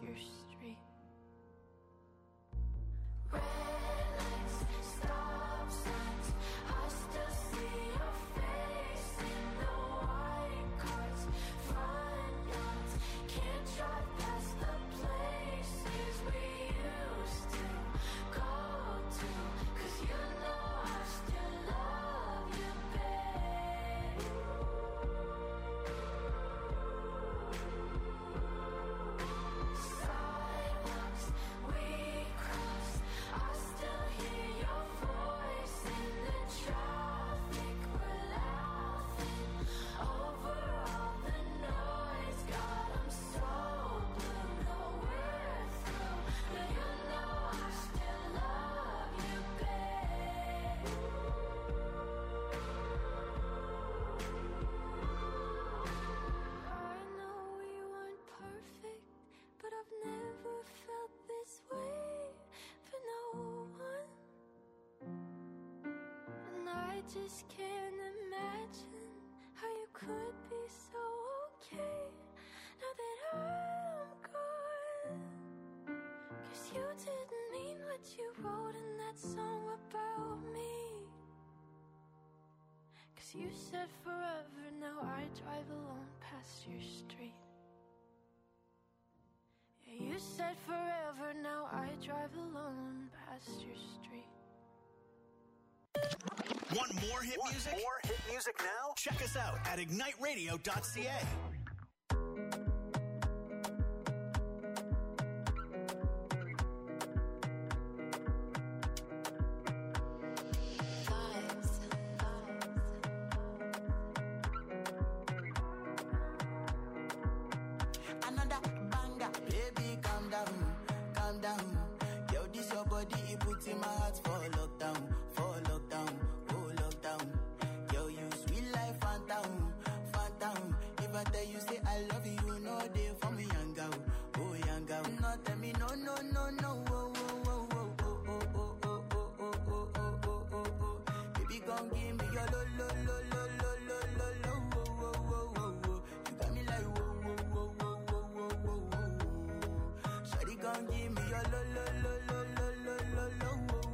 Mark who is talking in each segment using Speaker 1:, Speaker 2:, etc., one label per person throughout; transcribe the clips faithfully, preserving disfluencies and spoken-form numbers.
Speaker 1: your street. You said forever, now I drive alone past your street. Yeah, you said forever, now I drive alone past your street.
Speaker 2: Want more hit
Speaker 3: Want
Speaker 2: music?
Speaker 3: More hit music now?
Speaker 2: Check us out at ignite radio dot c a.
Speaker 4: In my heart for lockdown, for lockdown, oh lockdown. Girl, you sweet life, phantom, phantom. If I tell you say I love you, you know they for me, young girl, oh young girl. No tell me no, no, no, no, oh, oh, oh, oh, oh, oh, oh, oh, oh, oh, oh, oh, oh, oh. Baby, come give me your lo, lo, lo, lo, lo, lo, lo, lo, oh, oh, oh, oh, oh. You got me like whoa, whoa, whoa, whoa, whoa, whoa, whoa, whoa. Shawty, come give me your lo, lo, lo, lo, lo, lo, lo, lo.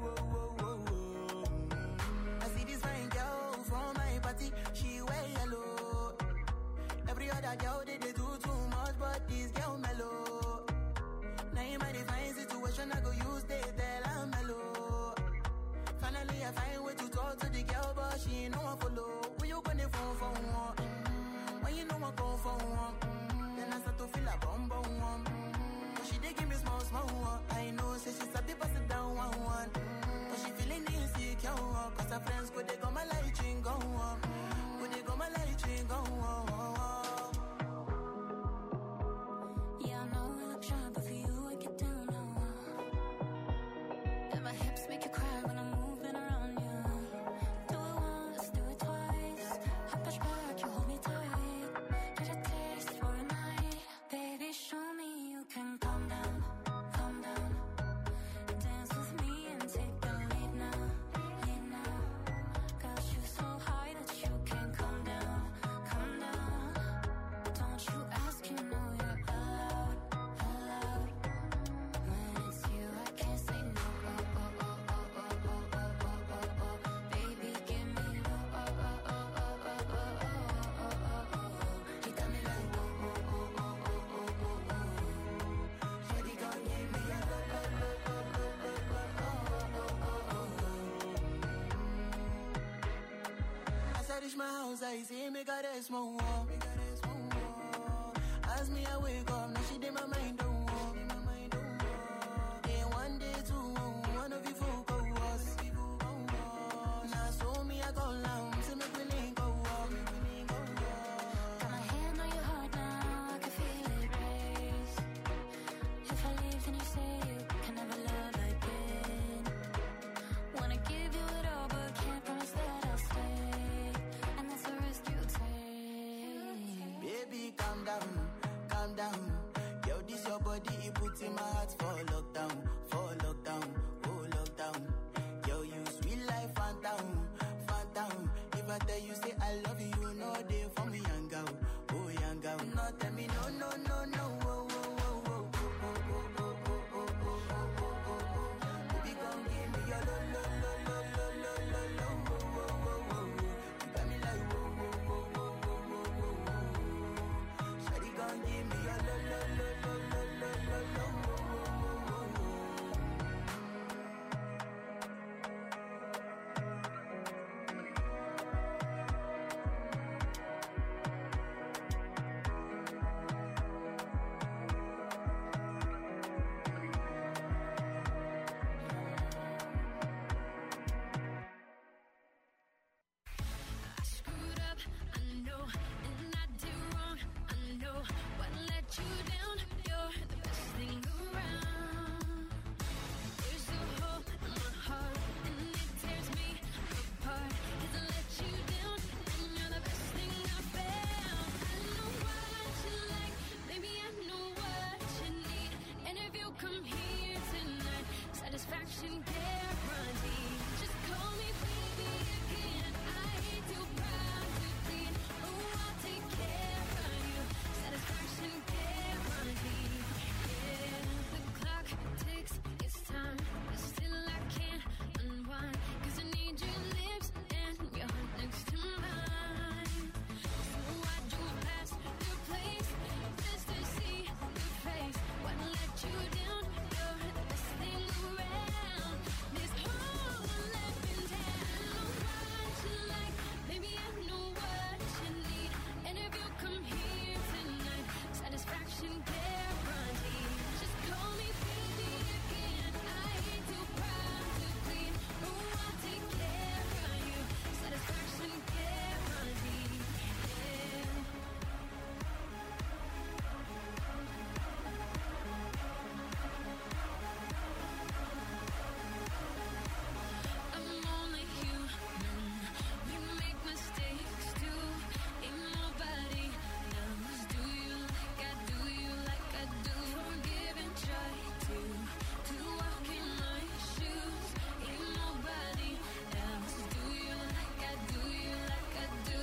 Speaker 4: She wear yellow. Every other girl they, they do too much, but this girl mellow. Now in my divine situation, I go use they tell I'm mellow. Finally I find way to talk to the girl, but she ain't no one follow. Who you gonna phone for one? Mm-hmm. When you know I go for one, mm-hmm. Then I start to feel a bum bum one. Mm-hmm. But she dey give me small small one. I know say she's a bit pass it down one one. Mm-hmm. But she feeling insecure, cause her friends go they go my light ring go on. When they go my light ring go on.
Speaker 5: Yeah, I know I look shy, but for you I get down low. And my hips make you cry when I'm moving around you. Do it once, do it twice. I push back, you hold me tight. Get a taste for a night. Baby, show me you can calm down, calm down. Dance with me and take the lead now, lead now. Got you so high that you can't come down, come down. Don't you ask, you know you're allowed, allowed. When it's you, I can't say no. Oh, oh, oh, oh, oh, oh, oh, oh, oh, oh. Baby, give me oh, oh, oh, oh, oh, oh, oh, oh, oh, oh. You got me like oh, oh, oh, oh, oh, oh, oh, oh. Shawty gon' give me a lo, lo, lo, lo, lo, lo, lo, oh, oh, oh, oh.
Speaker 4: As I reach my house, I see me got a small wall. As me, I wake up, now she did my mind don't walk. Day one, day two, one of you folk go us. Now so me, I go down, see me feeling go up.
Speaker 5: Got my hand on your heart now, I can feel it race. If I leave, then you say you can never love again. Wanna give you it all, but can't promise that I'll stay. And that's a risk you take.
Speaker 4: Baby, calm down, calm down. Yo, this your body, it puts in my heart for lockdown, for lockdown, oh lockdown. Yo, you sweet life, phantom, phantom. If I tell you say I love you, you know they for me, young girl, oh young girl. No, tell me no, no, no, no, oh, oh, oh, oh, oh, oh,
Speaker 5: come here tonight, satisfaction guaranteed. Just call me baby again. I ain't too proud to plead. Oh, I'll take care of you. Satisfaction guaranteed. Yeah, the clock ticks, it's time, but still I can't unwind. 'Cause I need your lips and your heart next to mine. So I drove past your place just to see your face. What let you down? You're the best thing around. This whole life in town. I know what you like, baby, I know what you need. And if you come here tonight, satisfaction guaranteed. Just call me baby again. I ain't too proud to plead. Oh, I'll take care of you. Satisfaction guaranteed. Yeah. I'm only human. We make mistakes too. Ain't nobody knows. Do you like I do? You like I do? Forgive and try to to walk in my shoes. Ain't nobody else. Do you like I do? You like I do?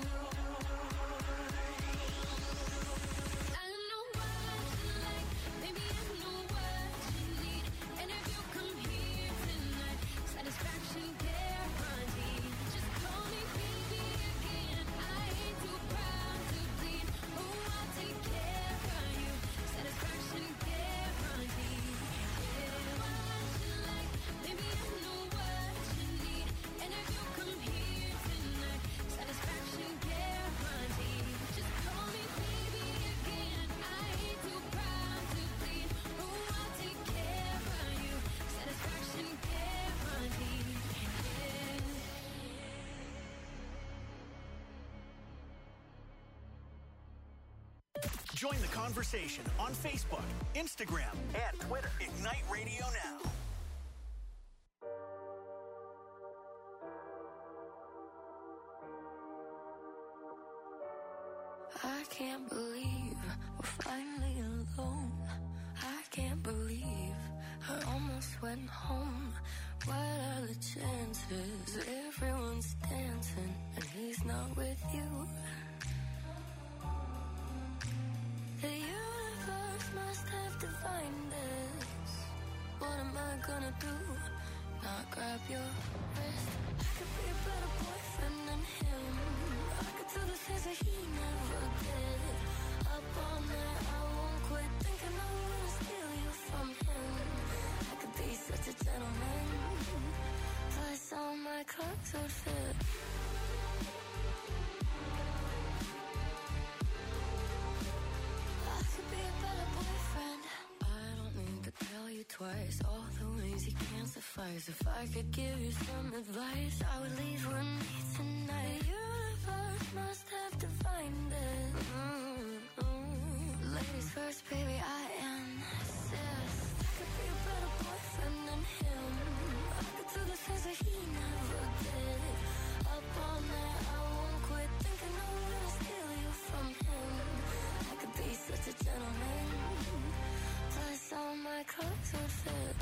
Speaker 5: I know what you like, baby, I know what you need. And if you come here tonight, satisfaction guaranteed. Just call me baby again. I ain't too proud to plead. Oh, I'll take care of you. Satisfaction guaranteed. Yeah, what you like, baby, I know what you need. And if you come here tonight, satisfaction guaranteed. Just call me baby again. I ain't too proud to plead. Oh, I'll take care of you. Satisfaction guaranteed. Yeah.
Speaker 2: Join the conversation on Facebook, Instagram, and Twitter. Ignite Radio Now.
Speaker 5: I can't believe we're finally alone. I can't believe I almost went home. What are the chances? Everyone's dancing and he's not with you. The universe must have divined this. What am I gonna do? Not grab your wrist. I could be a better boyfriend than him. I could do the things that he never did. Up all night, I won't quit thinking I'm gonna steal you from him. I could be such a gentleman. Plus all my clothes would fit. I could be a better boyfriend. I don't need to tell you twice all the ways you can't suffice. If I could give you some advice, I would leave with me tonight. The universe must have divined it. Mm-hmm. Ladies first, baby, I insist. I could be a better boyfriend than him. I could do the things that he never did. Up all night, I won't quit thinking I'm gonna steal you from him. I could be such a gentleman. Plus all my clothes would fit.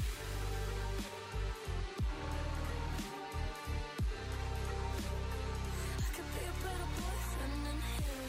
Speaker 5: I could be a better boyfriend than him.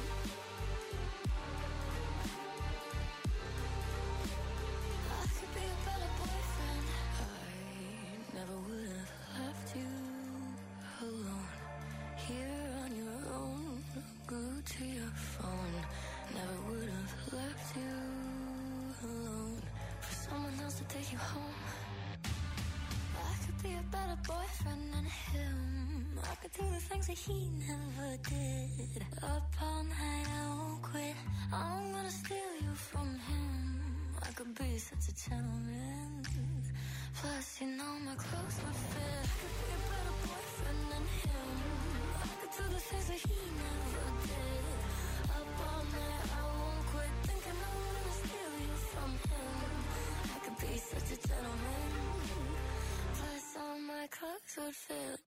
Speaker 5: I could be a better boyfriend. I never would have left you alone. Here on your own, glued to your phone. Never would have left you alone for someone else to take you home. I could be a better boyfriend than him. I could do the things that he never did. Up all night, I won't quit. I'm gonna steal you from him. I could be such a gentleman. Plus, you know my clothes would fit. I could be a better boyfriend than him. I could do the things that he never did. Up all night, I won't quit thinking I'm gonna steal you from him. I could be such a gentleman. Plus, all my clothes would fit.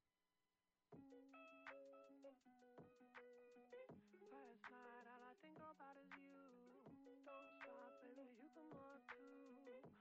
Speaker 3: Last night, all I think about is you. Don't stop, baby, you come on too.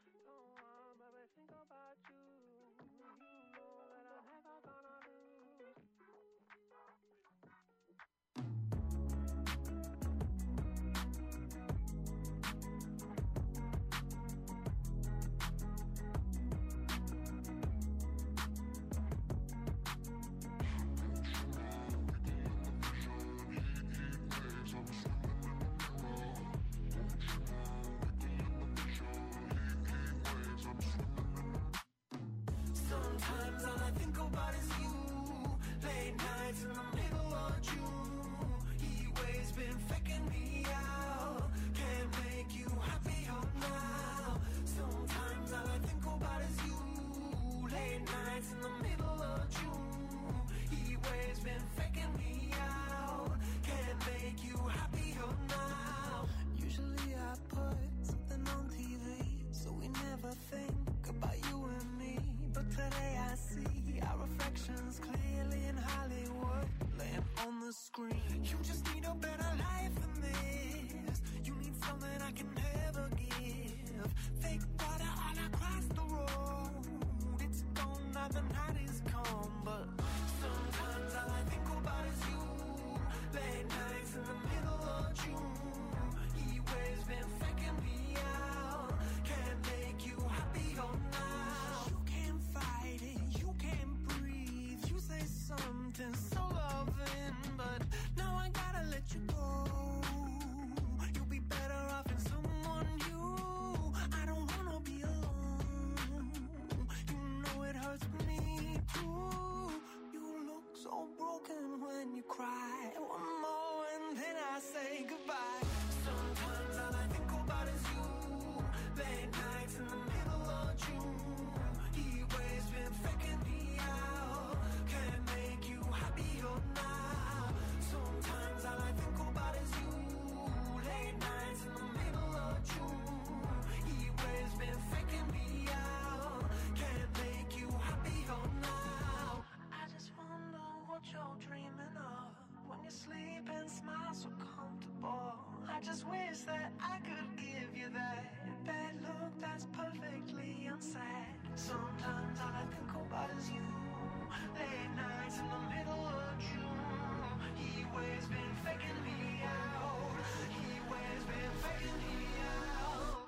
Speaker 3: just wish that I could give you that that look that's perfectly unsaid. Sometimes all I think about is you. Late nights in the middle of June. He waves been faking me out. He waves been faking me out.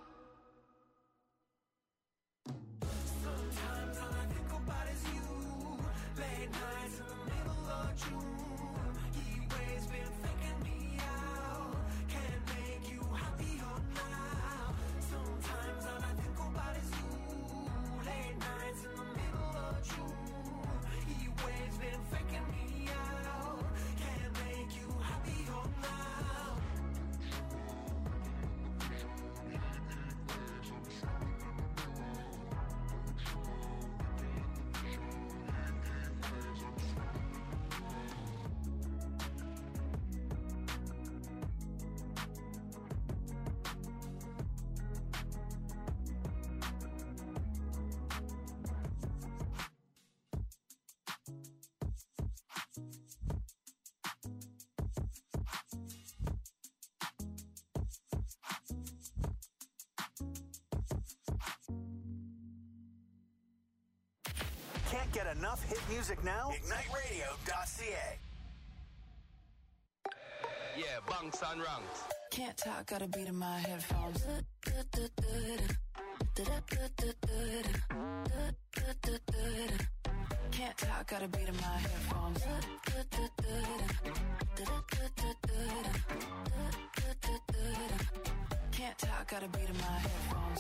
Speaker 3: Sometimes all I think about is you. Late nights in the middle of June. He waves been faking me out. Can't make you happier now. Sometimes all I think about is you. Late nights in the middle of June. He waves been faking me out. Can't make you happier now.
Speaker 2: Can't get enough hit music now? Ignite Radio dot C A.
Speaker 6: Yeah, bunks and ranks.
Speaker 7: Can't talk, gotta beat in my headphones. Can't talk, gotta beat in my headphones. Can't talk, gotta beat in my headphones.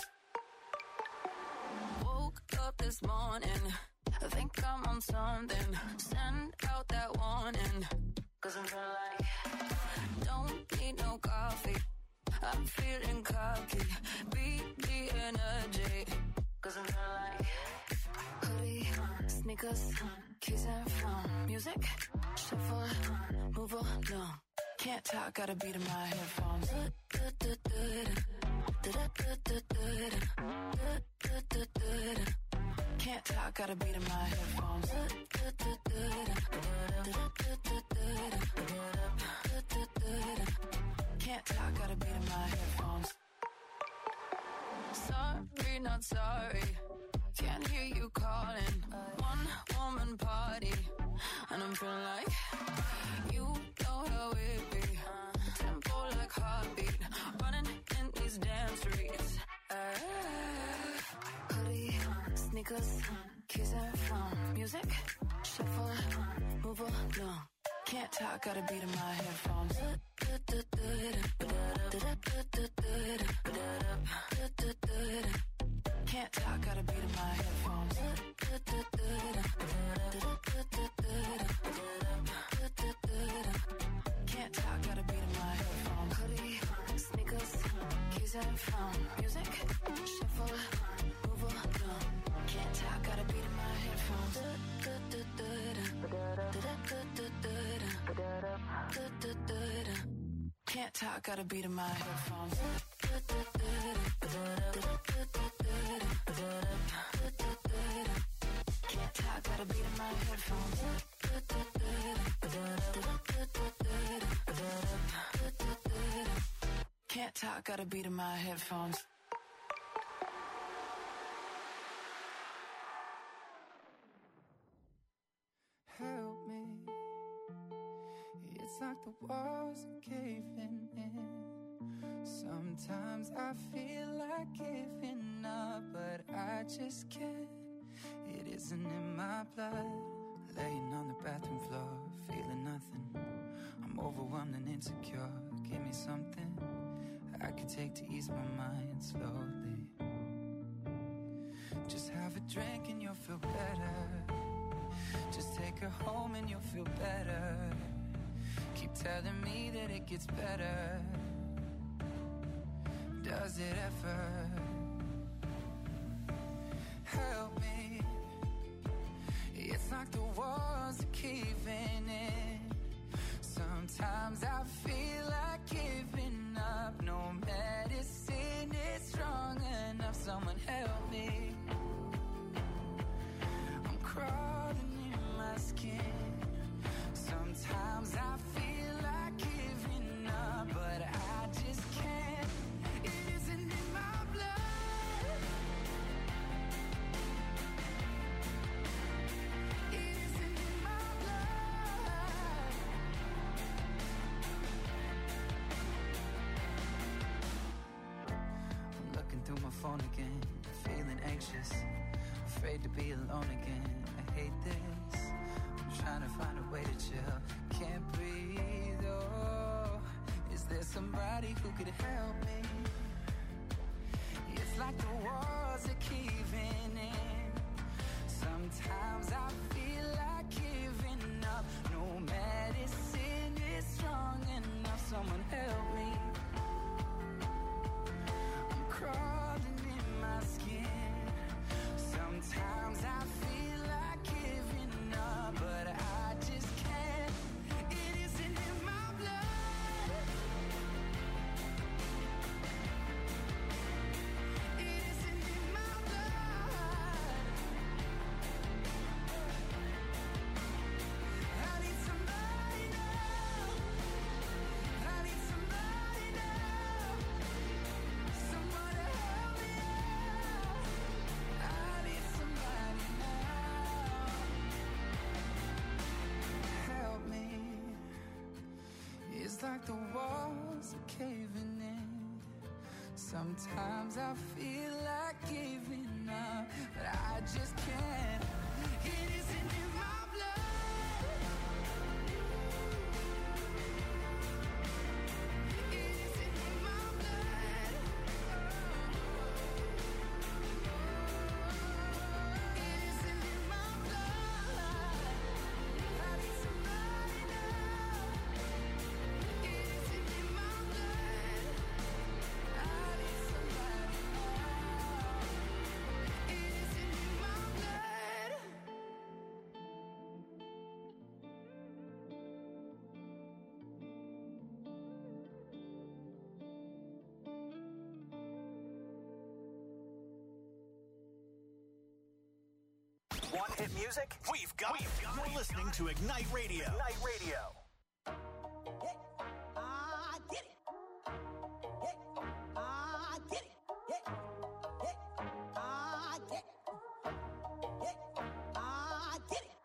Speaker 7: Woke up this morning, I think I'm on something. Send out that warning, cause I'm feeling like don't need no coffee. I'm feeling cocky. Beat the energy, cause I'm feeling like hoodie, sneakers, keys and phone. Music, shuffle, move along. Can't talk, gotta beat in my headphones. Can't talk, gotta beat in my headphones. Can't talk, gotta beat in my headphones. Sorry, not sorry. Can't hear you calling. One woman party, and I'm feeling like you know how it be. Tempo like heartbeat, running in these damn streets. Uh, hoodie, sneakers, keys and phone. Music, shuffle, move along. Can't talk, gotta beat in my headphones. Can't talk, gotta beat in my headphones. Can't talk, gotta beat in my headphones. Hoodie, sneakers, keys and phone. Music, shuffle, move along. Can't talk, gotta beat in my headphones. Can't talk, gotta beat in my headphones. Can't talk, gotta beat in my headphones. Can't talk, gotta beat in my headphones.
Speaker 8: Help me. It's like the walls are caving in. Sometimes I feel like giving up, but I just can't. It isn't in my blood. Laying on the bathroom floor, feeling nothing. I'm overwhelmed and insecure. Give me something I can take to ease my mind slowly. Just have a drink and you'll feel better. Just take her home and you'll feel better. Keep telling me that it gets better. Does it ever? Help me. It's like the walls are caving in. Sometimes I feel like giving up. No medicine is strong enough. Someone help me. I'm crawling in my skin. Sometimes I feel like giving up, but I just my phone again, feeling anxious, afraid to be alone again. I hate this. I'm trying to find a way to chill. Can't breathe. Oh, is there somebody who could help me? It's like the walls are caving in. Sometimes I feel like giving up. No medicine is strong enough. Someone help me. I'm crawling in my skin. Sometimes I feel like giving up, but I just can't. It isn't in my blood. It isn't in my blood. I need somebody now. I need somebody now. Someone to help me out. I need somebody now. Help me. It's like the walls are caving in. Sometimes I feel like giving up, but I just can't. It isn't in my blood. It isn't in my blood. It isn't in my blood. I need somebody now. It isn't in my blood. I need somebody now. It isn't in my blood.
Speaker 2: Want hit music? We've got it. You're listening to Ignite Radio. Ignite Radio.
Speaker 4: I get it. I get it. I get it. I get it.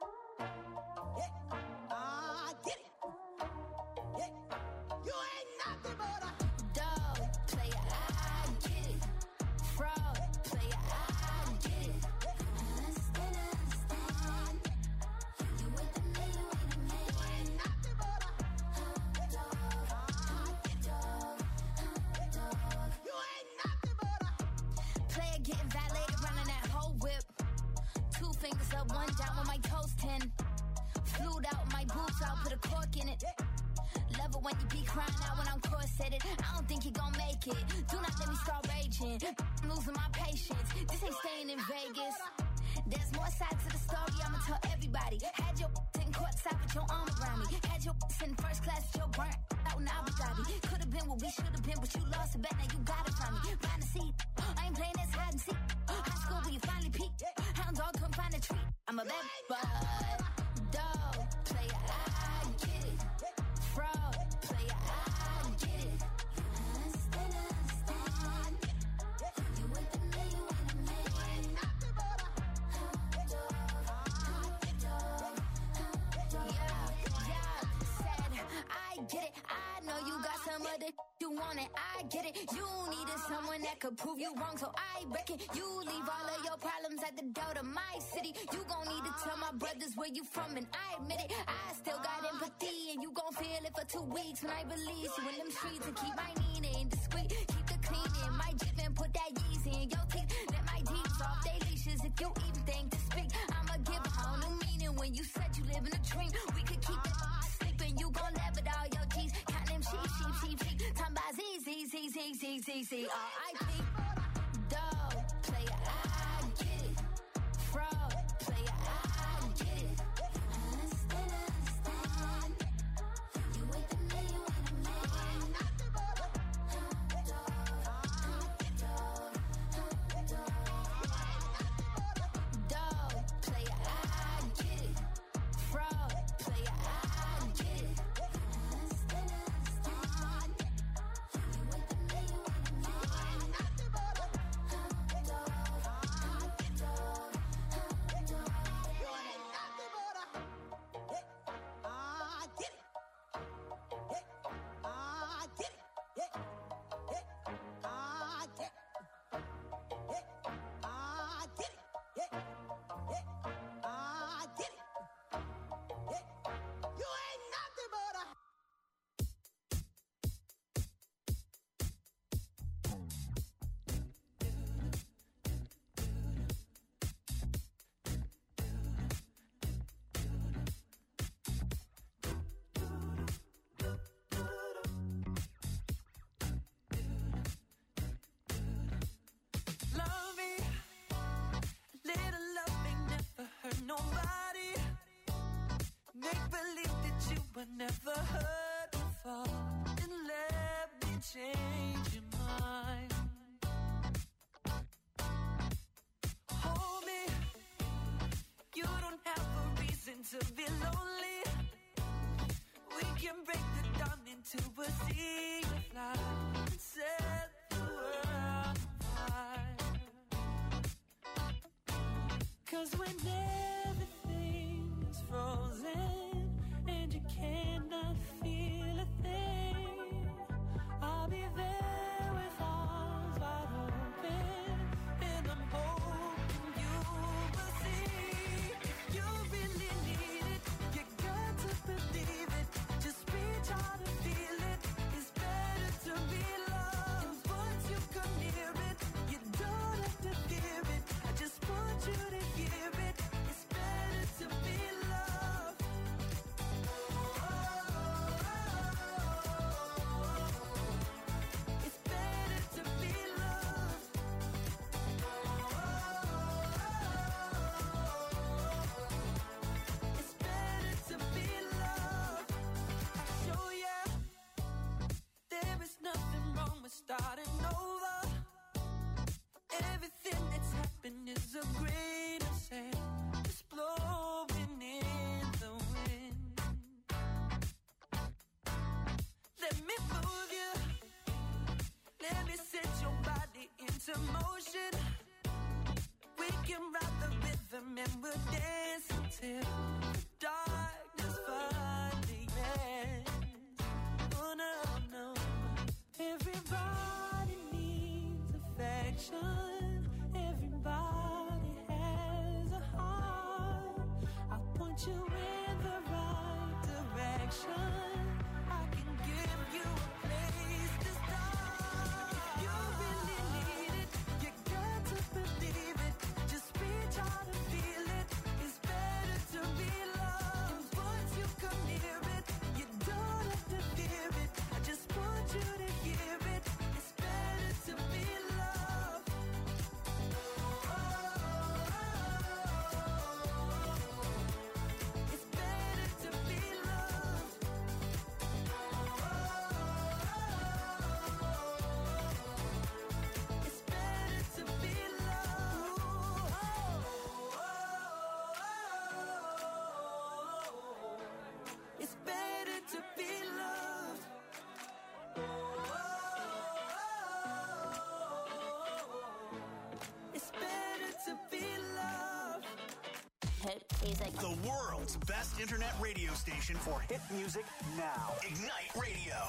Speaker 4: I get it. You ain't nothing but a
Speaker 5: Dog, player, I get it. Fraud, player, I get it. Understand, understand. You with the me, you with the me.
Speaker 4: you ain't nothing but a
Speaker 5: Dog, dog, dog.
Speaker 4: you ain't nothing but a
Speaker 5: Player getting validated, running that whole whip. Two fingers up, one down with my toes ten. Flued out my boobs out, put a cork in it. Love it when you be crying out when I'm corseted. I don't think you gon' make it. Do not let me start raging. I'm losing my patience. This ain't staying in Vegas. There's more sides to the story, I'ma tell everybody. Had your sitting courtside with your arm around me. Had your in first class with your burnt out in Abu Dhabi. Could've been what we should've been, but you lost a bet, now you got it from me. Find a seat, I ain't playing this hide and seek. High school where you finally peaked. Hound dog couldn't find a treat. I'm a bad bud. Dog, player, I get it. Fraud, player, I get it. Understand, understand. You with the me, you with the me. Yeah, yeah, said, I get it. I know you got some other you want it. I get it. You needed someone that could prove you wrong, so I reckon you leave all of your problems at the door to my city. You gon' need to tell my brothers where you from, and I admit it. I still got empathy, and you gon' feel it for two weeks when I release you in them streets and keep my meaning discreet. Keep the cleaning, my Jeep and put that Yeezy in your teeth. Let my deeds off they leashes if you even think to speak. I'ma give a whole new meaning when you said you live in a dream. We could keep it sleeping, you gon' laugh at all your G's. Count them sheep, sheep, sheep, sheep. Time by Z, Z, Z, Z, Z, Z, Z, R I P. Dog, player, I get it. Fraud, player, I get it. Understand, understand. You with the me, you with the me. Dog, dog, dog. Dog, player, I get it. Fraud, player, I get it. Understand, understand. You with the me, you with the me.
Speaker 3: a sea of light and set the world afire. 'Cause when everything is frozen and you cannot feel a thing, I'll be there with arms wide open, and I'm hoping you will see. If you really need it, you got to believe it. Just reach out and feel it. It's better to be loved. And once you come near it, you don't have to fear it. I just want you to hear it. It's better to be loved. It's better to be loved. It's better to be loved. I'll show ya there is nothing wrong with starting over. Everything that's happened is a grain of sand just blowing in the wind. Let me move you. Let me set your body into motion. We can ride the rhythm and we'll dance until the darkness finally ends. Oh no, no. Everybody needs affection. Everybody has a heart. I'll point you in the right direction. I can give you a place to start. If you really need it, you got to believe it. Just reach out and feel it. It's better to be loved. And once you come near it, you don't have to fear it. I just want you to hear it. It's better to be loved. It's better to be loved. It's better to be loved. It's better to be loved. It's better to be loved.
Speaker 9: Hit music.
Speaker 2: The world's best internet radio station for hit music now. Ignite Radio.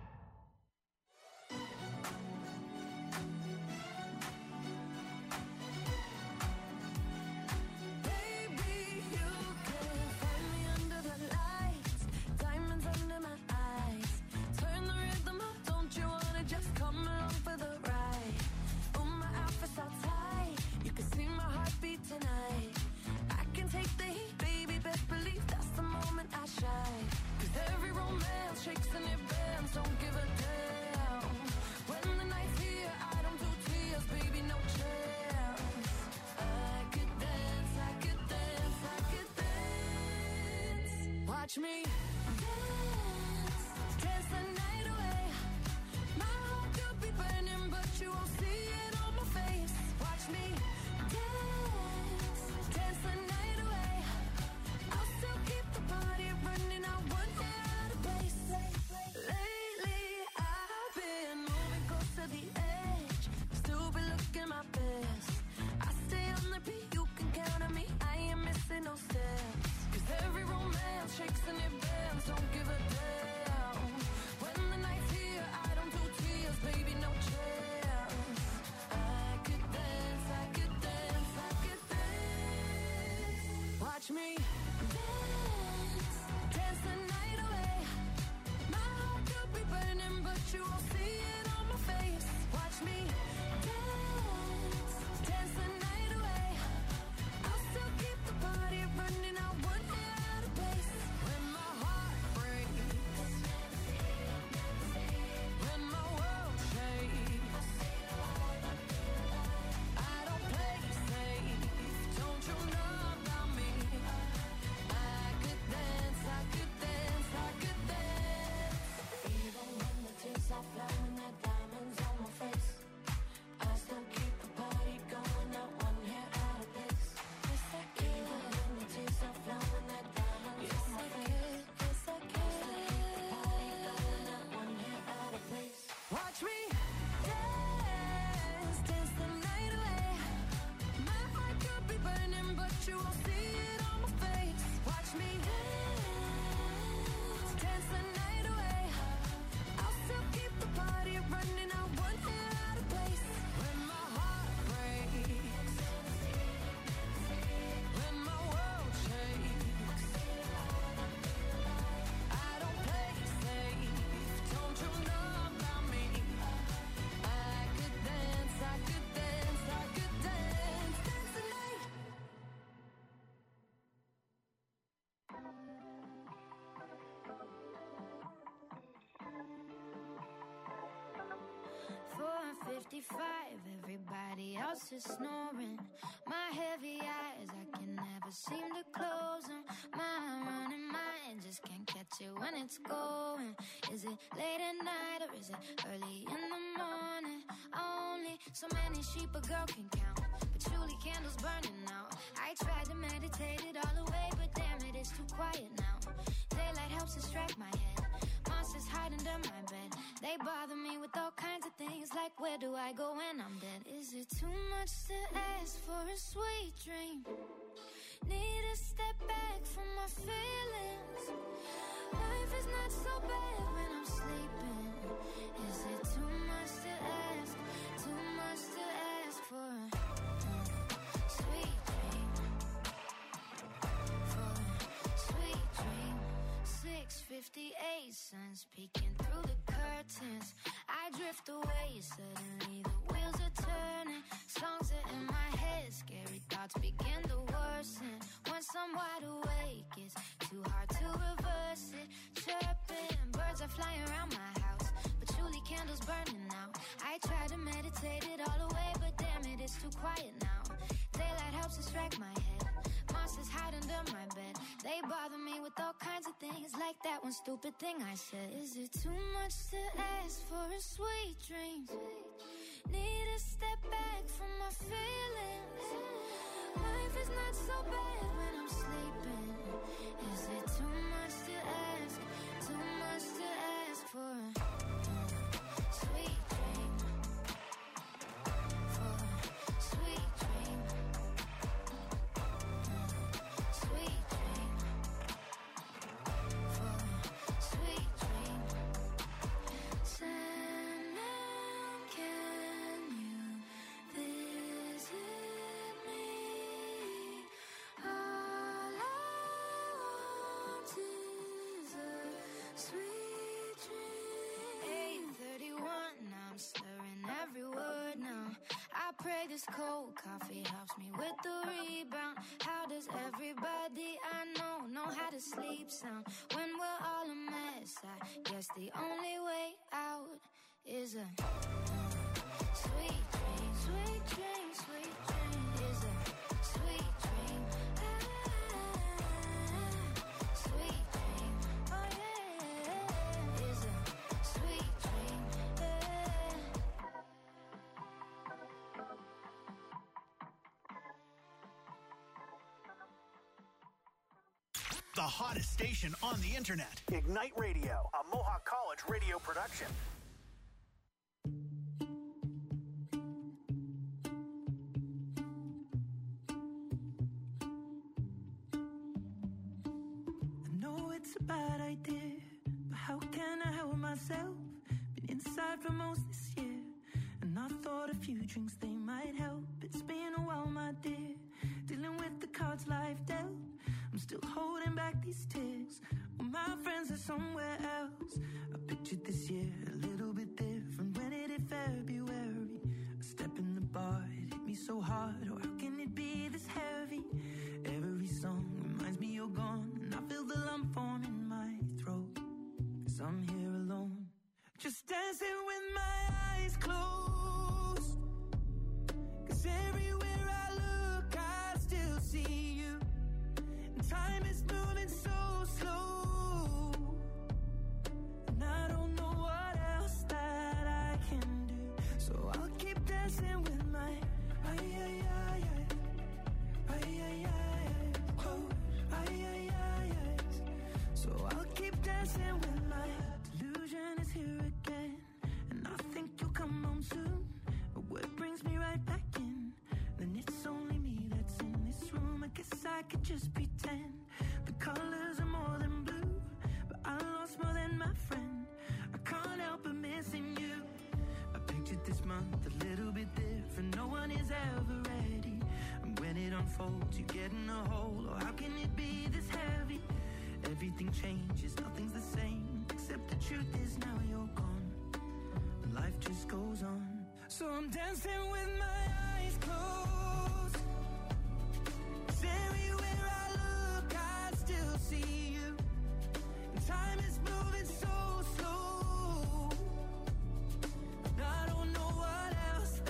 Speaker 1: Baby, you can find me under the lights, diamonds under my eyes. Turn the rhythm up, don't you wanna just come along for the ride? Oh, my outfit's all tight, you can see my heartbeat tonight. I can take the heat, baby, best believe that's the moment I shine. 'Cause every romance shakes and it bends, don't give a damn. When the night's here, I don't do tears, baby, no chance. I could dance, I could dance, I could dance. Watch me dance, dance the night away. My heart could be burning, but you won't see it on my face. Watch me dance, dance the night away. I'll still keep the party running, I won't get out of place. Lately, I've been moving close to the edge, still be looking my best. I stay on the beat, you can count on me, I ain't missing no steps. 'Cause every romance shakes and it bends, don't give a damn. When the night's here, I don't do tears, baby, no chance. I could dance, I could dance, I could dance. Watch me dance, dance the night away. My heart could be burning, but you won't see it on my face. Watch me dance, dance the night away. I'll still keep the party running, I won't get out of place. When my heart breaks, when my world shakes, I don't play safe, don't you know about me? I could dance, I could dance, I could dance. Even when the tears are flowing
Speaker 5: five, everybody else is snoring. My heavy eyes, I can never seem to close them. My running mind just can't catch it when it's going. Is it late at night or is it early in the morning? Only so many sheep a girl can count, patchouli candles burning out. I tried to meditate it all away, but damn it, it's too quiet now. Daylight helps distract my head. Monsters hide under my bed. They bother me with all kinds of things, like where do I go when I'm dead? Is it too much to ask for a sweet dream? Need to step back from my feelings. Life is not so bad when I'm sleeping. Is it too much to ask? Too much to ask for a uh, sweet dream? For a sweet dream. six fifty-eight, sun's peeking through the curtains. I drift away, suddenly the wheels are turning. Songs are in my head, scary thoughts begin to worsen. Once I'm wide awake, it's too hard to reverse it. Chirping, birds are flying around my house, patchouli candles burning out. I try to meditate it all away, but damn it, it's too quiet now. Daylight helps distract my head. Monsters hide under my bed. They bother me with all kinds of things, like that one stupid thing I said. Is it too much to ask for a sweet dream? Need to step back from my feelings. Life is not so bad when I'm sleeping. Is it too much to ask? Too much to ask for a uh, sweet dream? For a sweet dream. Sweet dream. For a sweet dream. Sandman, can you visit me? All I want is a sweet dream. eight thirty-one, I'm slurring every word now. I pray this cold coffee helps me with the rebound. How does everybody I know know how to sleep sound? When we're all a mess, I guess the only way out is a sweet dream. Sweet dream, sweet dream is a sweet dream. Ah, sweet dream. Oh yeah, is a sweet dream. Yeah.
Speaker 2: The hottest station on the internet. Ignite Radio, a Mohawk College radio production.
Speaker 3: I know it's a bad idea, but how can I help myself? Been inside for most this year, and I thought a few drinks they might help. It's been a while, my dear, dealing with the cards life dealt. I'm still holding back these tears. Well, my friends are somewhere else. I pictured this year a little bit different. When it hit February, a step in the bar, it hit me so hard. Oh, how can it be this heavy? Every song reminds me you're gone, and I feel the lump form in my throat. Cause I'm here alone, just dancing with my eyes closed. Cause everywhere I look, I still see you. Time is moving so slow, and I don't know what else that I can do. So I'll keep dancing with my ay ay ay ay ay ay ay close ay ay ay ay. So I'll keep dancing with my delusion is here again, and I think you'll come home soon. But what brings me right back in? Then it's only me that's in this room. I guess I could just pretend the colors are more than blue, but I lost more than my friend. I can't help but missing you. I pictured this month a little bit different. No one is ever ready, and when it unfolds, you get in a hole. Oh, how can it be this heavy? Everything changes, nothing's the same, except the truth is now you're gone, and life just goes on. So I'm dancing with my eyes closed. 'Cause everywhere I look, I still see you. And time is moving so slow, and I don't know what else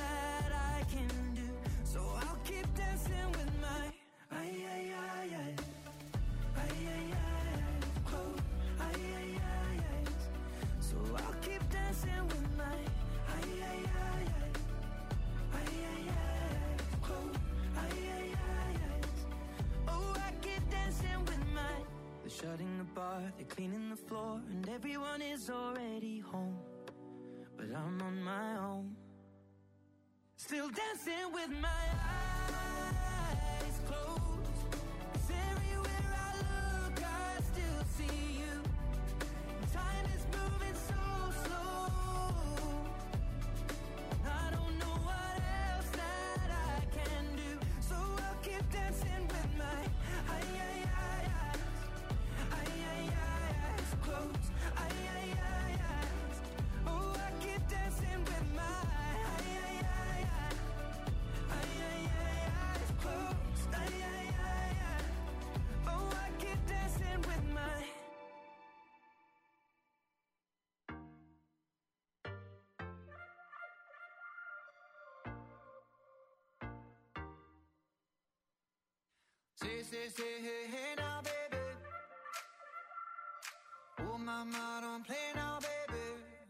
Speaker 4: They're cleaning the floor and everyone is already home, but I'm on my own, still dancing with my eyes closed. 'Cause everywhere I look, I still see you. Time is moving so slow. I don't know what else that I can do, so I'll keep dancing with my ay ay ay eyes, ay ay ay eyes closed, ay ay ay eyes. Oh, I keep dancing with my ay ay ay eyes, ay ay ay eyes closed, ay ay ay eyes. Oh, I keep dancing with my. Say, say, say, hey, hey now, baby. Oh, mama, don't play now, baby.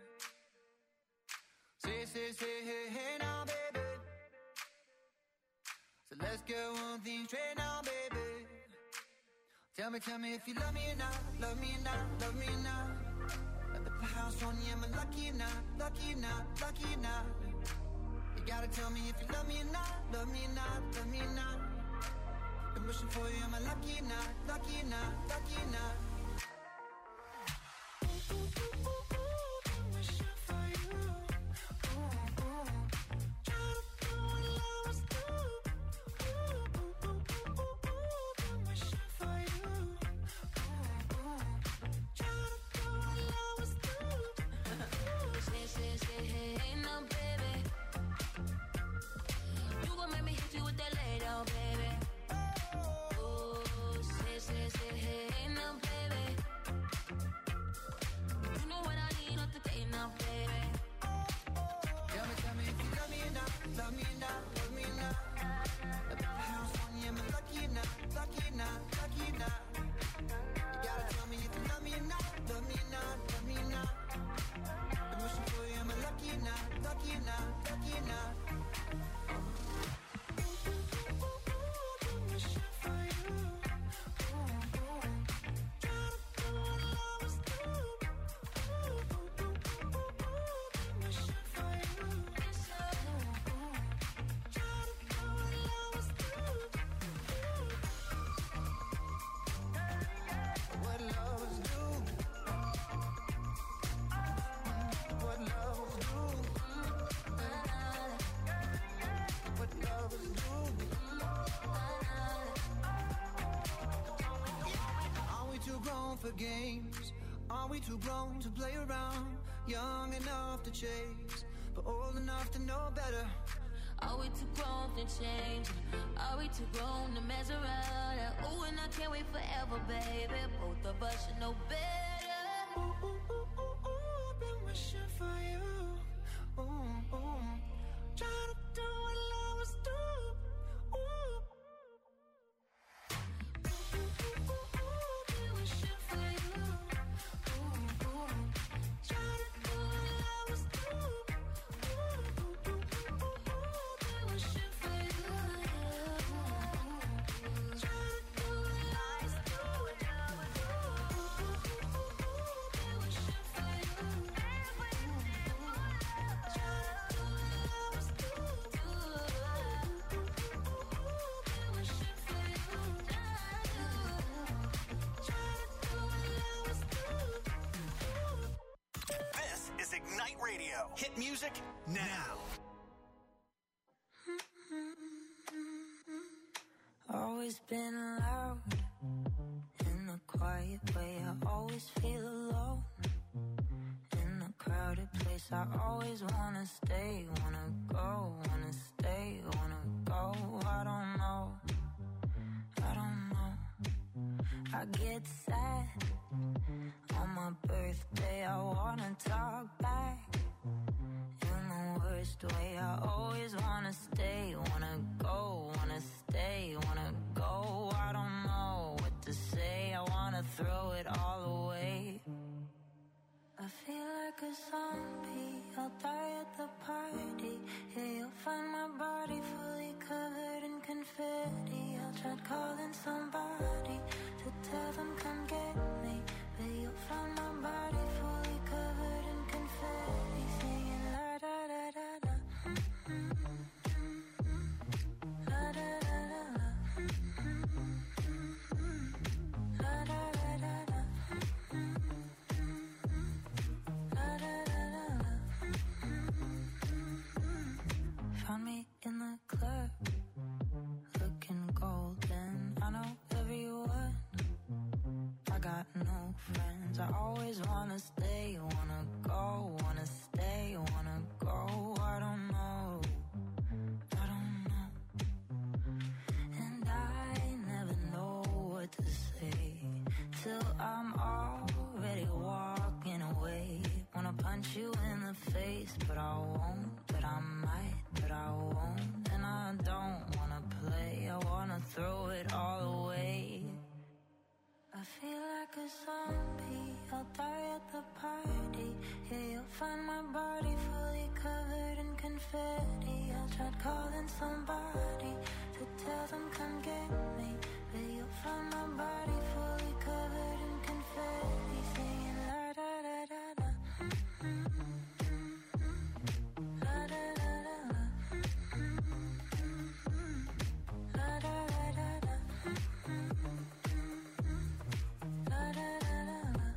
Speaker 4: Say, say, say, hey, hey now, baby. So let's get one thing straight now, baby. Tell me, tell me if you love me or not, love me or not, love me or not. At the house on you, am I lucky or not, lucky or not, lucky or not? You gotta tell me if you love me or not, love me or not, love me or not. I'm wishing for you, am I lucky or not, lucky or not, lucky or not? Ooh, ooh, ooh, ooh, ooh, I'm wishing for you. Ooh, ooh. Try to do what lovers do. Ooh, ooh, ooh, ooh, ooh, ooh, I'm wishing for you. Ooh, ooh. Try to do what lovers do.
Speaker 7: Say, say, say, hey, hey, now, baby. You gon' make me hit you with that lay down, baby. Oh, say, say, say, hey, hey, now, baby. You know what I need on the day now, baby.
Speaker 4: Tell me, tell me if you love me or not, love me or not, love me or not. At the house on you, am I lucky or not, lucky or not, lucky or not? You gotta tell me if you love me or not, love me or not, love me or not. I'm wishing for you, am I lucky or not, lucky or not, lucky or not? Ooh, ooh, ooh, ooh, ooh, I'm wishing for you. Ooh, ooh. Try to do what lovers do. Ooh, ooh, ooh, ooh, ooh, ooh, I'm wishing for you. Ooh, ooh. Try to do what lovers do. What lovers do. What lovers do. What lovers do. Are we too grown for games? Are we too grown to play around? Young enough to chase, but old enough to know better.
Speaker 7: Are we too grown to change? Are we too grown to mess around? Ooh, and I can't wait forever, baby. Both of us should know better.
Speaker 4: Ooh, ooh, ooh, ooh, ooh, been wishing for you. Ooh, ooh. Try to do what lovers do. Ooh. Ooh, ooh, ooh, ooh, ooh, been wishing for you. Ooh, ooh. Try to do what lovers do. Ooh, ooh, ooh, ooh, ooh, ooh, been wishing for you. Try to do what lovers do. Ooh, ooh, ooh, ooh, ooh, been wishing for you.
Speaker 2: This is Ignite Radio. Hit music now.
Speaker 5: Always been loud in a quiet way. I always feel alone in a crowded place. I always wanna stay, wanna go, wanna stay, wanna go. I don't know, I don't know. I get sad on my birthday. I wanna talk back in the worst way. I always wanna stay, wanna go, wanna stay, wanna go. I don't know what to say. I wanna throw it all away. I feel like a zombie. I'll die at the party. Yeah, you'll find my body fully covered in confetti. I tried calling somebody to tell them come get me, but
Speaker 10: I always wanna stay, wanna go, wanna stay, wanna go. I don't know, I don't know. And I never know what to say till I'm already walking away. Wanna punch you in the face, but I won't, but I might, but I won't. And I don't wanna play, I wanna throw it all away. I feel like a zombie, I'll die at the party. Yeah, you'll find my body fully covered in confetti. I tried calling somebody to tell them come get me, but you'll find my body fully covered in confetti. Singing la da da da da. La da da da da. La da da da da. La da da da da.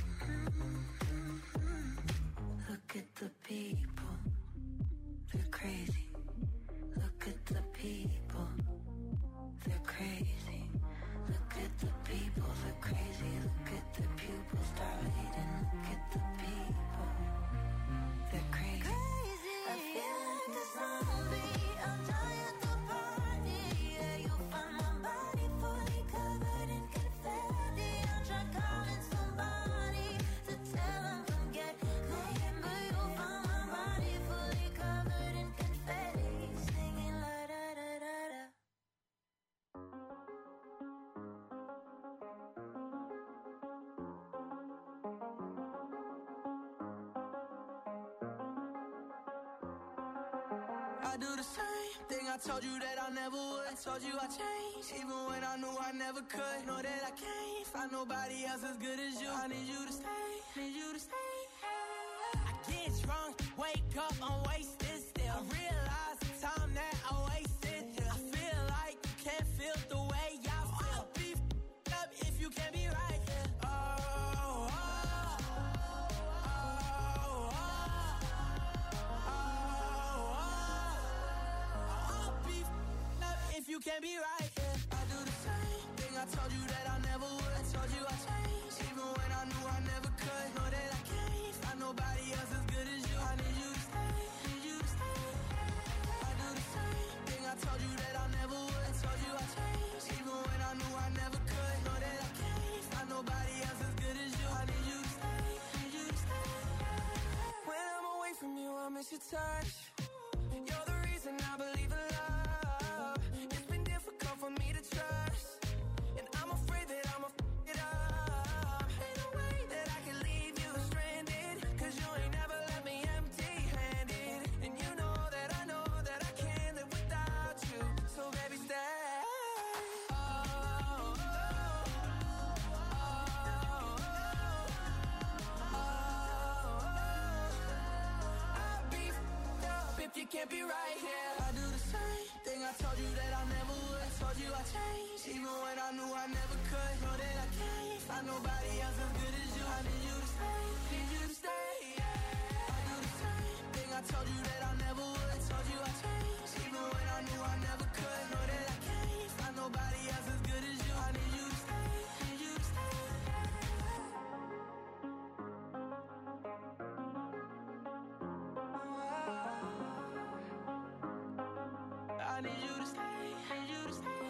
Speaker 10: Look at the people, they're crazy. Look at the people, they're crazy. Look at the people, they're crazy. Look at the pupils dilating. Look at the people, they're crazy. I feel like a zombie, I'll die at the party. Yeah, you'll find my body fully covered in confetti. I'll try calling somebody to tell them come get me, but you'll find my body fully covered in confetti. Singing la da da da da.
Speaker 3: I do the same thing I told you that I never would. I told you I changed, even when I knew I never could. Know that I can't find nobody else as good as you. I need you to stay, need you to stay. I get drunk, wake up, I'm wasted still. I realize the time that I wasted here. I feel like you can't feel the way I feel. I'll be f***ed up if you can't be right here. Oh, oh, oh, oh, oh, oh. I'll be f***ed up if you can't be right here. I do the same thing I told you that I never would. I told you I changed, even when I knew I never could. Know that I can't find nobody else as good as you. I need you to stay, need you to stay. I do the same thing I told you that I never would. I told you I changed, even when I knew I never could. Know that I can't find nobody else as good as you. I need you to stay, need you to stay. When I'm away from you, I miss your touch. You're the reason I believe in love. It's been difficult for me to trust, and I'm afraid that I'ma f*** it up. Ain't no way that I can leave you stranded, cause you ain't never left me empty-handed. And you know that I know that I can't live without you. So baby, stay. Oh, oh, oh, oh, oh, oh. I'll be f***ed up if you can't be right here. I do the same thing I told you that I never would. I told you I changed, even when I knew I never could. Know that I can't find nobody else as good as you. I need you to stay, need you to stay. I do the same thing I told you that I never would. I told you I changed, even when I knew I never could. Know that I can't find nobody else as good as you. I need you to stay, need you to stay. I need you to stay, need you to stay.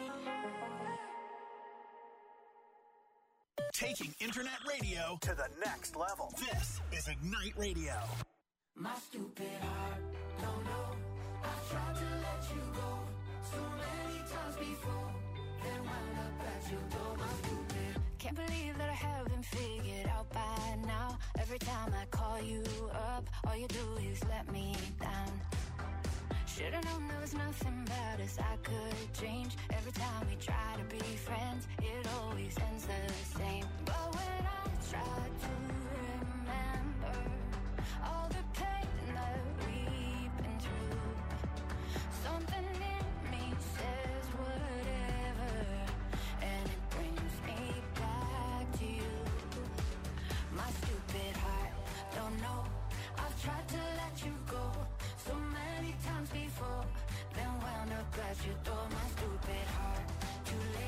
Speaker 2: Taking internet radio to the next level. This is Ignite Radio.
Speaker 3: My stupid heart, don't know. I've tried to let you go so many times before. Then wound up at your door, my stupid.
Speaker 5: Can't believe that I haven't figured out by now. Every time I call you up, all you do is let me down. Should've known there was nothing about us I could change. Every time we try to be friends, it always ends the same. But when I try to remember all the pain that we've been through, something in me says whatever, and it brings me back to you. My stupid heart, don't know. I've tried to let you go so many times before, then wound up at your door. My stupid heart, too late.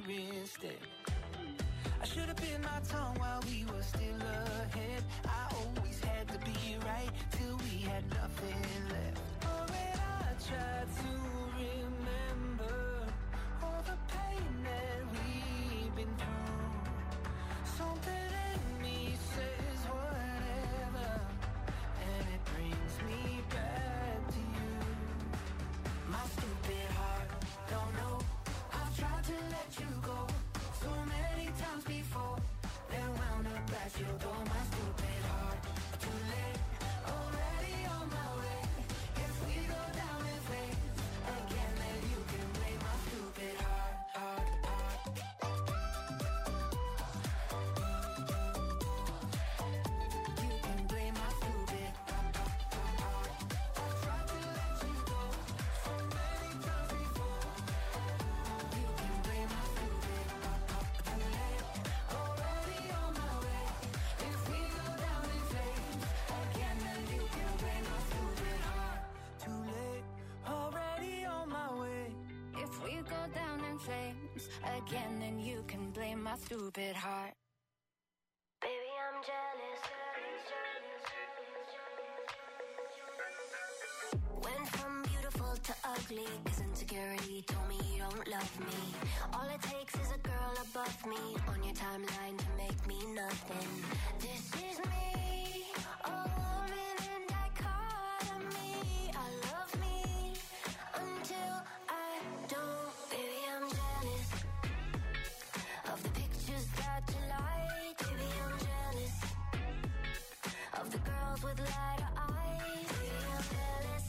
Speaker 8: instead. I should have bit my tongue while we were still ahead. I always had to be right till we had nothing left. Oh, when I tried to remember all the pain that we've been through, something in me says whatever, and it brings me back to you. My stupid heart, don't know, I've tried to let you go so many times before, then wound up at your door. My stupid heart, too late, already on my way. If we go down in flames again, then you can blame my stupid heart, heart, heart. You can blame my stupid heart, heart. I tried to let you go so many times before. You can blame my stupid heart, too late, already on my way. If we go down in flames again, then you can blame my stupid heart. Too late, already on my way.
Speaker 5: If we go down in flames again, then you can blame my stupid heart.
Speaker 9: Baby, I'm jealous. Went from beautiful to ugly, 'cause insecurity told me you don't love me. All it takes is a girl above me on your timeline to make me nothing. This is me, a woman in dichotomy. I love me until I don't. Baby, I'm jealous of the pictures that you like. Baby, I'm jealous of the girls with lighter eyes. Baby, I'm jealous,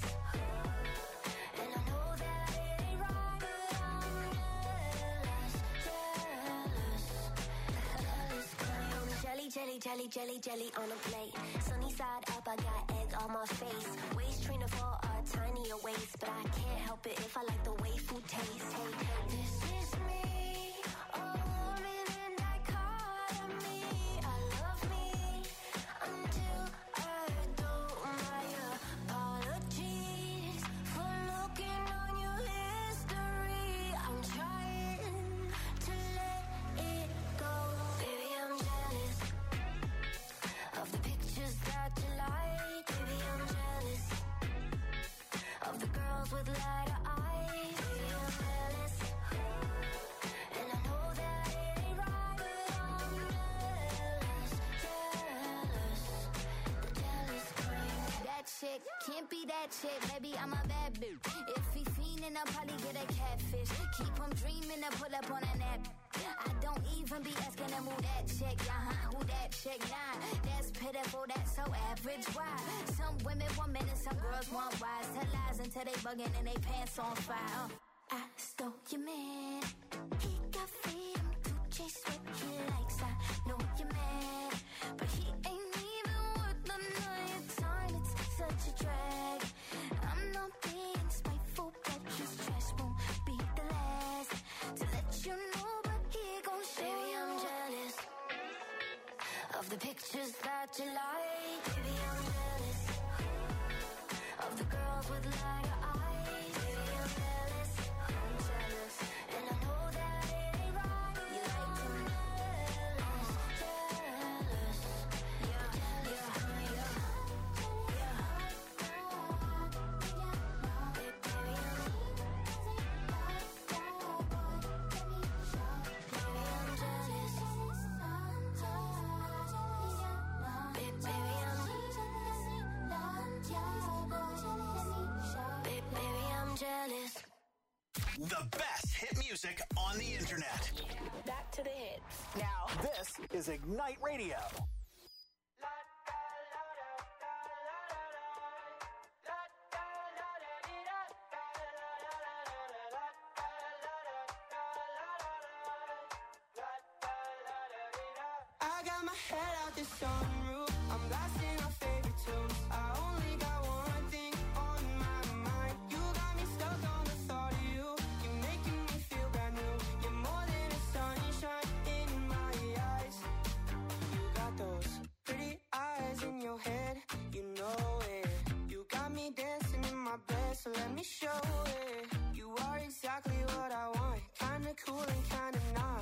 Speaker 9: and I know that it ain't right, but I'm jealous, jealous, jealous. I'm jelly, jelly, jelly, jelly, jelly on a plate. Sunny side up, I got egg on my face. Waist trainer for a tinier waist, but I can't help it if I like the way food tastes. Hey, this is me, a woman in dichotomy. I love me until I don't. My apologies for looking on your history. I'm trying to let it go. Baby, I'm jealous of the pictures that you like. Baby, I'm jealous of the girls with lighter eyes. Baby, I'm jealous, and I know that it ain't right, but I'm jealous, jealous, the jealous kind.
Speaker 5: That chick can't be that chick, baby, I'm a bad bitch. If he fiendin', I'll probably get a catfish. Keep him dreamin' to pull up on a nap. I don't even be asking him who that chick, uh-huh, who that chick, nah. That's pitiful, that's so average, why? Some women want men and some girls want wise. Tell lies until they buggin' and they pants on fire.
Speaker 9: I stole your man. He got freedom to chase what he likes. I know you're mad, but he ain't even worth the night time. It's such a drag. I'm not being spiteful, but his trash won't be the last to let you know. But he gon' show. Baby, I'm jealous of the pictures that you like. Baby, I'm jealous of the girls with lighter eyes. Baby, I'm jealous, I'm jealous, and I know that it ain't right. You like them jealous, jealous, yeah, yeah, yeah, yeah. Baby, baby, I'm, baby, I'm jealous. Baby, baby, I'm, baby, baby, I'm jealous.
Speaker 2: The best hit music on the internet.
Speaker 11: Back to the hits.
Speaker 2: Now, this is Ignite Radio.
Speaker 3: I got my head out the sunroof. I'm blasting our favorite tunes. I only got one thing on my mind. You got me stuck on the thought of you. You're making me feel brand new. You're more than a sunshine in my eyes. You got those pretty eyes in your head. You know it. You got me dancing in my bed, so let me show it. You are exactly what I want. Kinda cool and kinda not.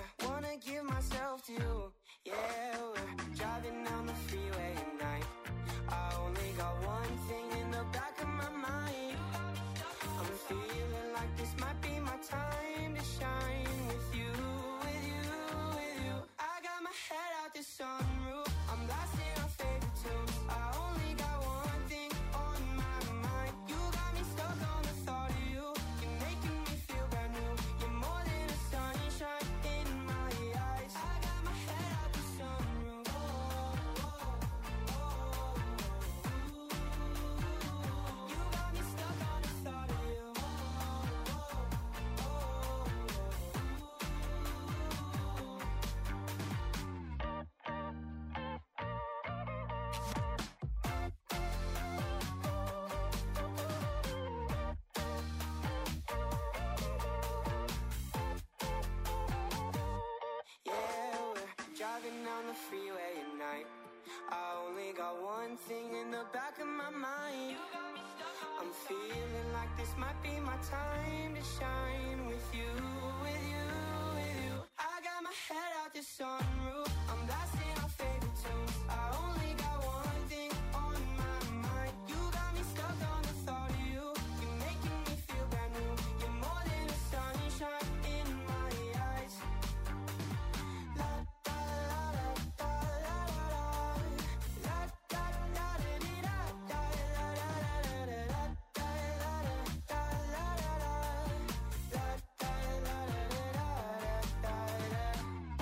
Speaker 3: one thing in the back of my mind. I'm feeling like this might be my time to shine with you, with you, with you. I got my head out the sunroof, I'm blasting our favorite tunes. I only got one thing on my mind. You got me stuck on the thought of you. You're making me feel brand new. You're more than the sunshine in my eyes. La da la la da la la la. La da da da dee da da la la la la la. Da la la da la la la. La da la la la da da da.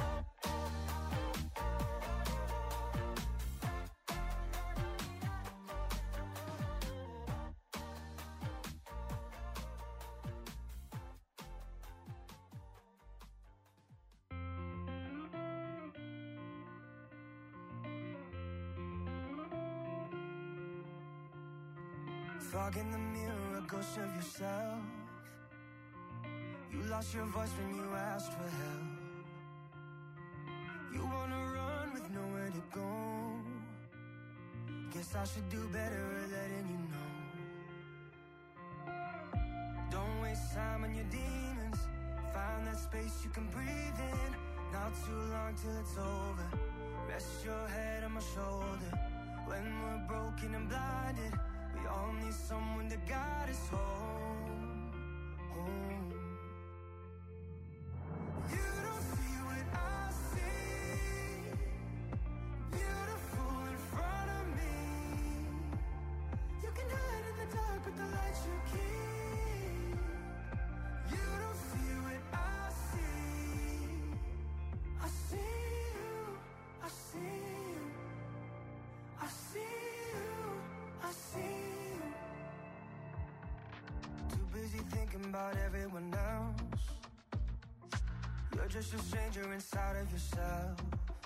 Speaker 12: Fog in the mirror, a ghost of yourself. You lost your voice when you asked for help. You wanna run with nowhere to go. Guess I should do better at letting you know. Don't waste time on your demons. Find that space you can breathe in. Not too long till it's over. Rest your head on my shoulder. When we're broken and blinded, we all need someone to guide us home, home. You don't see what I see. Beautiful in front of me. You can hide in the dark with the lights you keep. You don't see what I see. I see you, I see you, I see you, I see you. Too busy thinking about everyone else. You're just a stranger inside of yourself.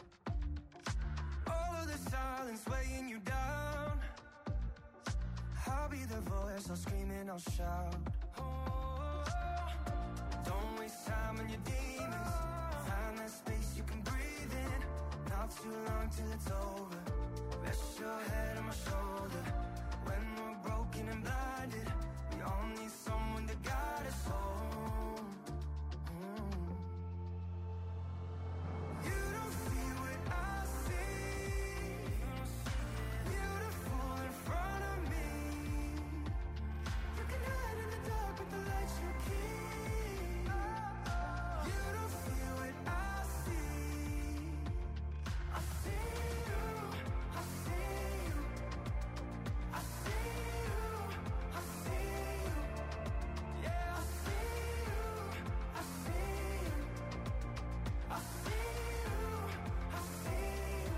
Speaker 12: All of the silence weighing you down. I'll be the voice, I'll scream and I'll shout. Oh, don't waste time on your demons. Find that space you can breathe in. Not too long till it's over. Rest your head on my shoulder. When we're broken and blinded, we all need someone to guide us home. Mm. You don't see what I see. Beautiful in front of me. You can hide in the dark with the lights you keep. You don't see what I see. I see you, I see you, I see you, I see you. Yeah, I see you, I see you, I see you, I see you.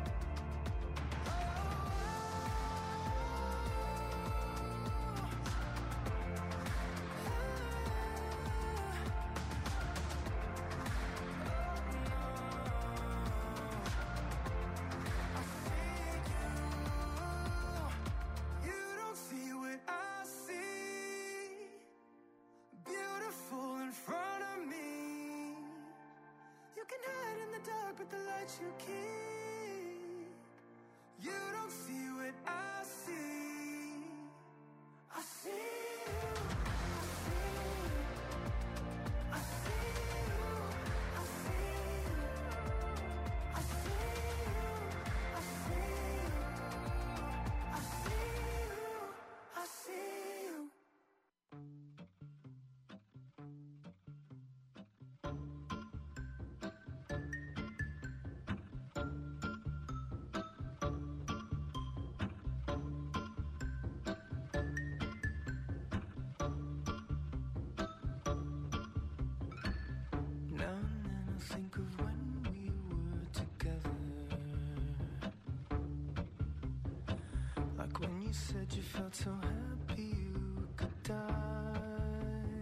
Speaker 12: You don't see what I see. Beautiful in front of me. You can hide in the dark with the lights you keep. You don't see what I see. I see you, I see you, I see you, I see you, I see you, I see you, I see you, I see you. Now and then I think of when we were together. Like when you said you felt so happy you could die.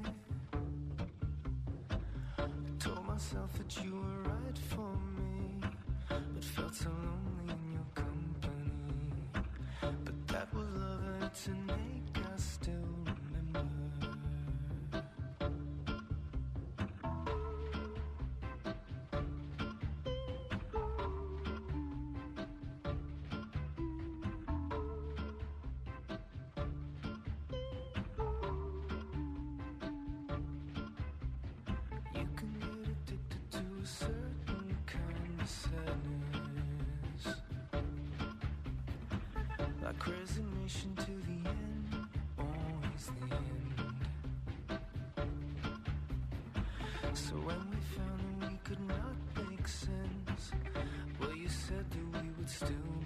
Speaker 12: I told myself that you were right for me, but felt so lonely in your company. But that was love and it's an ache I still remember.
Speaker 3: You can get addicted to a certain kind of sadness, like resignation to the end, always the end. So when we found that we could not make sense, well, you said that we would still